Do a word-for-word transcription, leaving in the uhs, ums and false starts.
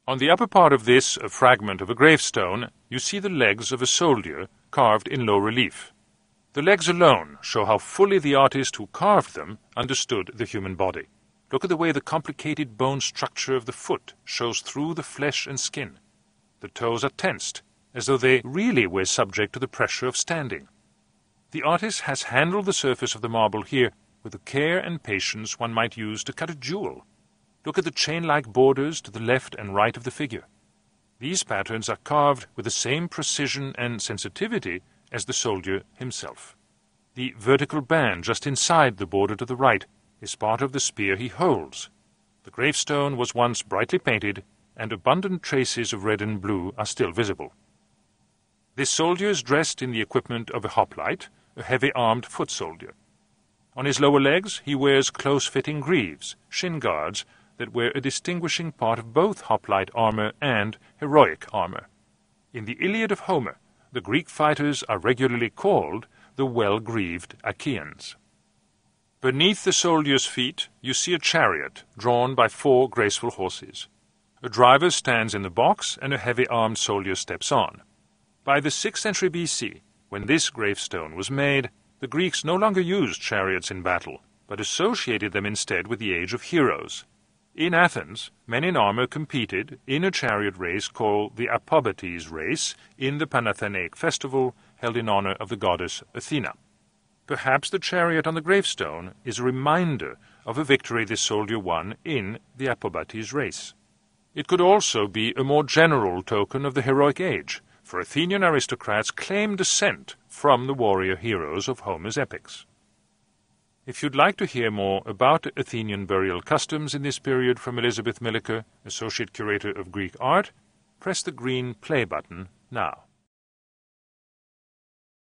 On the upper part of this a fragment of a gravestone, you see the legs of a soldier carved in low relief. The legs alone show how fully the artist who carved them understood the human body. Look at the way the complicated bone structure of the foot shows through the flesh and skin. The toes are tensed, as though they really were subject to the pressure of standing. The artist has handled the surface of the marble here with the care and patience one might use to cut a jewel. Look at the chain-like borders to the left and right of the figure. These patterns are carved with the same precision and sensitivity as the soldier himself. The vertical band just inside the border to the right is part of the spear he holds. The gravestone was once brightly painted, and abundant traces of red and blue are still visible. This soldier is dressed in the equipment of a hoplite, a heavy-armed foot soldier. On his lower legs he wears close-fitting greaves, shin guards, that were a distinguishing part of both hoplite armor and heroic armor. In the Iliad of Homer, the Greek fighters are regularly called the well-greaved Achaeans. Beneath the soldier's feet you see a chariot drawn by four graceful horses. A driver stands in the box and a heavy-armed soldier steps on. By the sixth century B C, when this gravestone was made, the Greeks no longer used chariots in battle, but associated them instead with the age of heroes. In Athens, men in armor competed in a chariot race called the Apobates race in the Panathenaic festival held in honor of the goddess Athena. Perhaps the chariot on the gravestone is a reminder of a victory this soldier won in the Apobates race. It could also be a more general token of the heroic age, for Athenian aristocrats claimed descent from the warrior heroes of Homer's epics. If you'd like to hear more about Athenian burial customs in this period from Elizabeth Milliker, Associate Curator of Greek Art, press the green play button now.